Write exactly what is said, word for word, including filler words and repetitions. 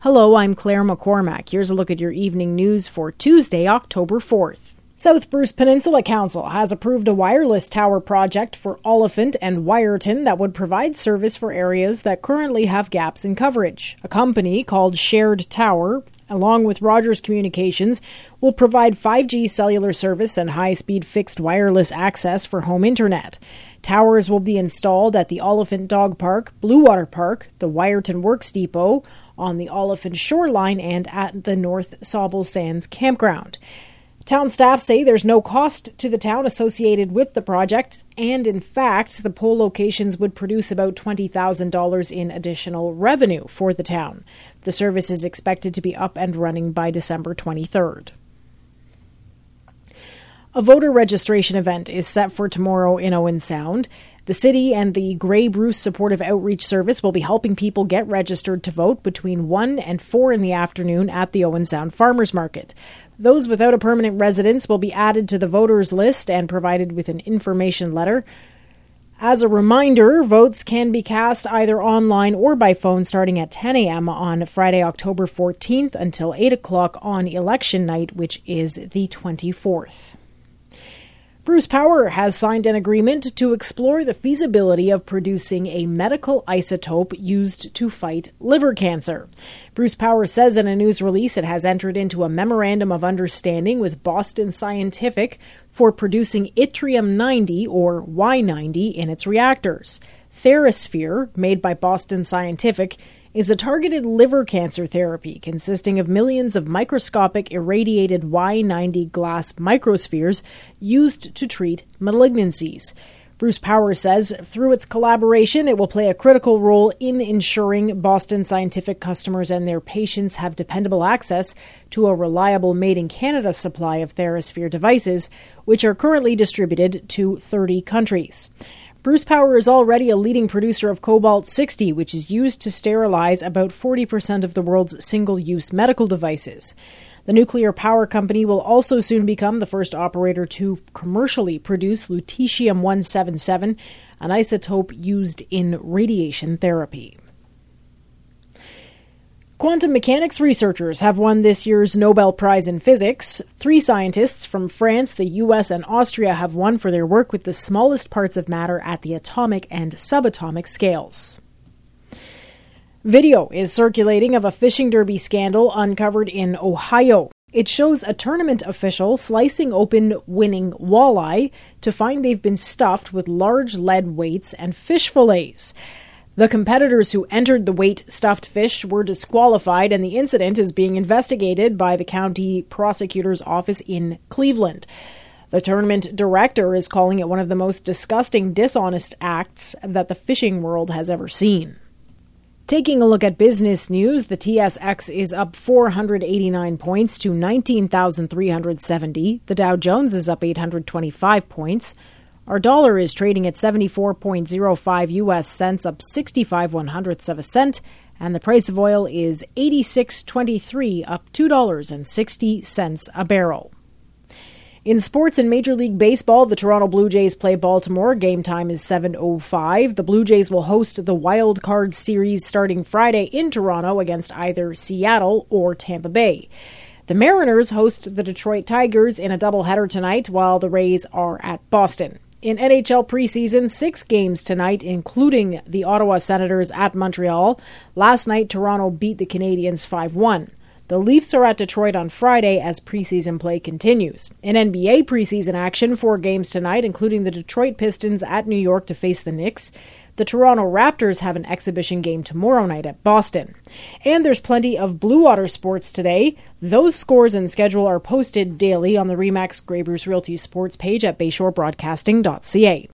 Hello, I'm Claire McCormack. Here's a look at your evening news for Tuesday, October fourth. South Bruce Peninsula Council has approved a wireless tower project for Oliphant and Wiarton that would provide service for areas that currently have gaps in coverage. A company called Shared Tower, along with Rogers Communications, will provide five G cellular service and high-speed fixed wireless access for home internet. Towers will be installed at the Oliphant Dog Park, Blue Water Park, the Wiarton Works Depot, on the Oliphant Shoreline, and at the North Sauble Sands Campground. Town staff say there's no cost to the town associated with the project, and in fact, the pole locations would produce about twenty thousand dollars in additional revenue for the town. The service is expected to be up and running by December twenty-third. A voter registration event is set for tomorrow in Owen Sound. The city and the Grey Bruce Supportive Outreach Service will be helping people get registered to vote between one and four in the afternoon at the Owen Sound Farmers Market. Those without a permanent residence will be added to the voters list and provided with an information letter. As a reminder, votes can be cast either online or by phone starting at ten a.m. on Friday, October fourteenth until eight o'clock on election night, which is the twenty-fourth. Bruce Power has signed an agreement to explore the feasibility of producing a medical isotope used to fight liver cancer. Bruce Power says in a news release it has entered into a memorandum of understanding with Boston Scientific for producing yttrium ninety, or Y ninety, in its reactors. TheraSphere, made by Boston Scientific, is a targeted liver cancer therapy consisting of millions of microscopic irradiated Y ninety glass microspheres used to treat malignancies. Bruce Power says through its collaboration, it will play a critical role in ensuring Boston Scientific customers and their patients have dependable access to a reliable made-in-Canada supply of TheraSphere devices, which are currently distributed to thirty countries. Bruce Power is already a leading producer of Cobalt sixty, which is used to sterilize about forty percent of the world's single-use medical devices. The nuclear power company will also soon become the first operator to commercially produce lutetium one seventy-seven, an isotope used in radiation therapy. Quantum mechanics researchers have won this year's Nobel Prize in Physics. Three scientists from France, the U S, and Austria have won for their work with the smallest parts of matter at the atomic and subatomic scales. Video is circulating of a fishing derby scandal uncovered in Ohio. It shows a tournament official slicing open winning walleye to find they've been stuffed with large lead weights and fish fillets. The competitors who entered the weight-stuffed fish were disqualified, and the incident is being investigated by the county prosecutor's office in Cleveland. The tournament director is calling it one of the most disgusting, dishonest acts that the fishing world has ever seen. Taking a look at business news, the T S X is up four hundred eighty-nine points to nineteen thousand three hundred seventy. The Dow Jones is up eight hundred twenty-five points. Our dollar is trading at seventy-four point zero five U S cents, up sixty-five one hundredths of a cent, and the price of oil is eighty-six twenty-three, up two dollars and sixty cents a barrel. In sports and Major League Baseball, the Toronto Blue Jays play Baltimore. Game time is seven oh five. The Blue Jays will host the Wild Card Series starting Friday in Toronto against either Seattle or Tampa Bay. The Mariners host the Detroit Tigers in a doubleheader tonight, while the Rays are at Boston. In N H L preseason, six games tonight, including the Ottawa Senators at Montreal. Last night, Toronto beat the Canadiens five one. The Leafs are at Detroit on Friday as preseason play continues. In N B A preseason action, four games tonight, including the Detroit Pistons at New York to face the Knicks. The Toronto Raptors have an exhibition game tomorrow night at Boston. And there's plenty of Blue Water sports today. Those scores and schedule are posted daily on the RE/MAX Grey Bruce Realty sports page at bayshore broadcasting dot c a.